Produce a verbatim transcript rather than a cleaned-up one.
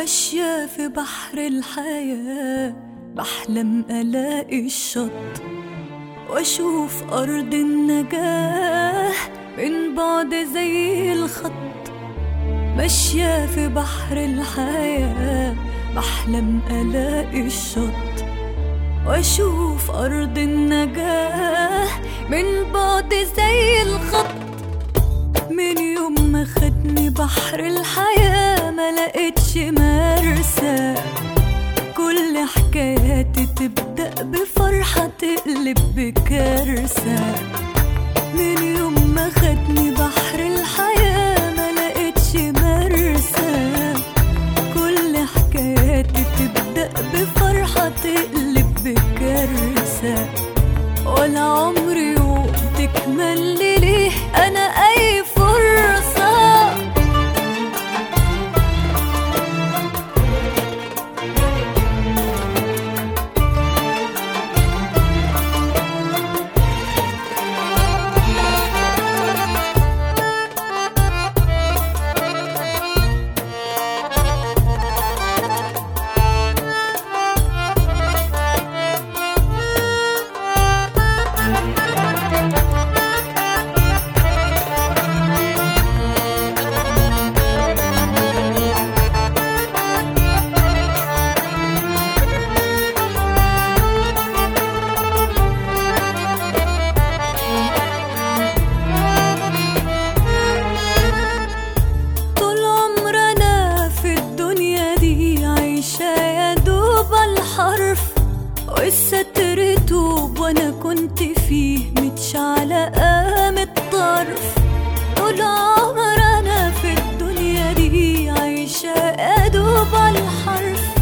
ماشية في بحر الحياة، بحلم ألاقي الشط وأشوف أرض النجاة من بعد زي الخط. ماشية في بحر الحياة، بحلم ألاقي الشط وأشوف أرض النجاة من بعد زي الخط. من يوم ما خدني بحر الحياة ما لقيتش مرسى، كل حكاياتي تبدأ بفرحة تقلب بكارثة. من يوم ما خدني بحر الحياة ما لقيتش مرسى، كل حكاياتي تبدأ بفرحة تقلب بكارثة. ولا عمري يوم تكمل لي ليه أنا أي فرصة. والستر توب وانا كنت فيه متشعلة قام الطرف. طول عمر انا في الدنيا دي عايشة ادوب على الحرف،